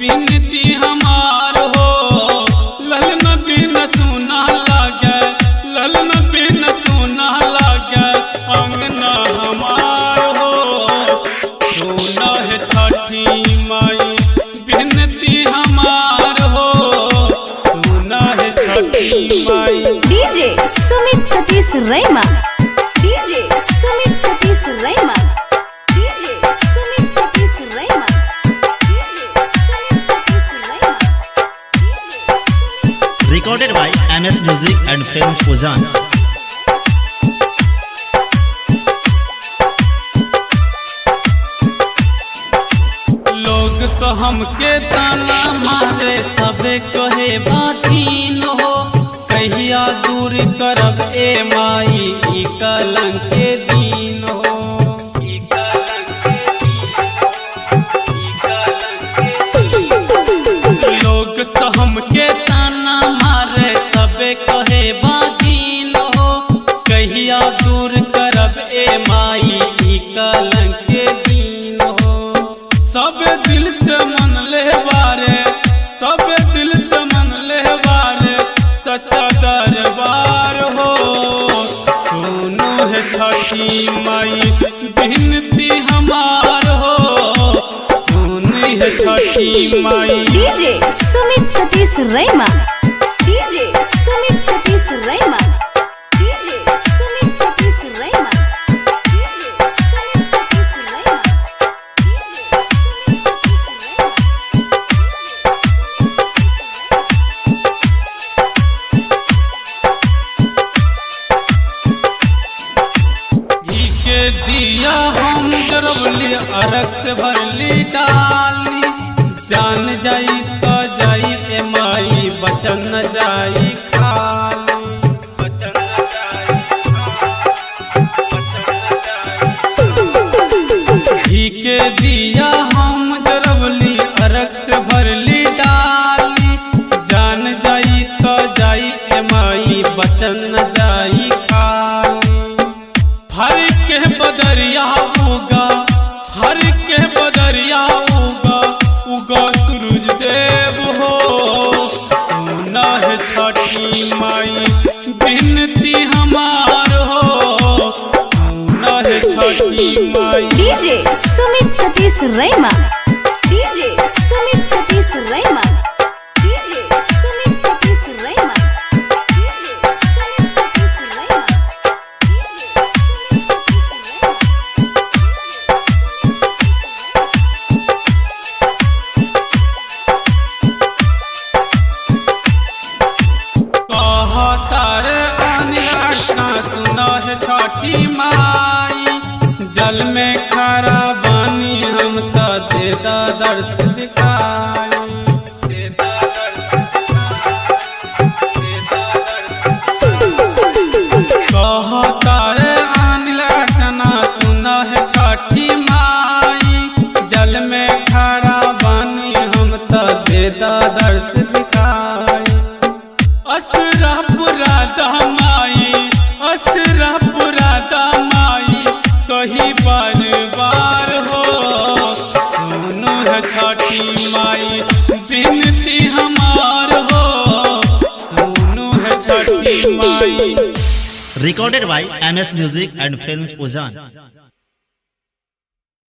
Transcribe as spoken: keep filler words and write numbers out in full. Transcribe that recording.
बिनती हमार हो। ललन बिन सुना लागे, ललन बिन सुना लागे अंगना हमार हो। सुना है छठी माई बिनती हमार हो, सुना है Chhathi Maai. DJ Sumit Satish Raima, DJ Sumit Satish Raima, DJ Sumit Satish Raima, DJ Sumit Satish Raima. Recorded by M S Music and Films Ujaan। लोग तो हमके ताना मारे, सबे कहे बाचीन हो। कहिया दूर करब ए माई ई कलंक के दीन हो, ई कलंक के दीन, ई कलंक के दीन। लोग तो हमके ताना मारे, सबे कहे बाचीन हो। कहिया दूर करब ए माई ई कलंक के दीन हो। सब दिल से मन ले बारे, सब दिल से मन ले बारे सच्चा दरबार हो। सुनो है छठी माई बिनती हमार हो, सुनी है Chhathi Maai. DJ Sumit Satish Raima, DJ Sumit Satish Raima, DJ Sumit Satish Raima, DJ Sumit Satish Raima. घी के दिया हम जरबली, अरग से भरली डाली। जान जाई तो जाई ए माई, बचन न जाई खाली, बचन न जाई खाली, बचन न जाई। घी के दिया हम जरबली, अरग से भरली डाली। जान जाई तो जाई ए माई, बचन न जाई खाली। हर के बदरिया उगा, हर के बदरिया उगा, उगा सूरज देव हो। सुना है छठी माई बिनती हमार हो, सुना है Chhathi Maai. DJ Sumit Satish Raima, DJ Sumit Satish Raima, DJ Sumit Satish Raima, DJ Sumit Satish Raima. कहा तारे आने अड़का, सुना है छठी माई। जल में खरा बानी हम तो दे दा दर्श दिखाई, दे दा दर्श दिखाई, दे दा दर्श। कहा तारे आने अड़का, सुना है छठी माई। जल में खरा बानी हम तो दे दा दर्श दिखाई। असरा पुरा दामाई, असरा पुरा दामाई कही बार बार हो। सुनो है छठी माई बिनती हमार हो, सुनो है छठी माई। Recorded by M S Music and Films Ujaan।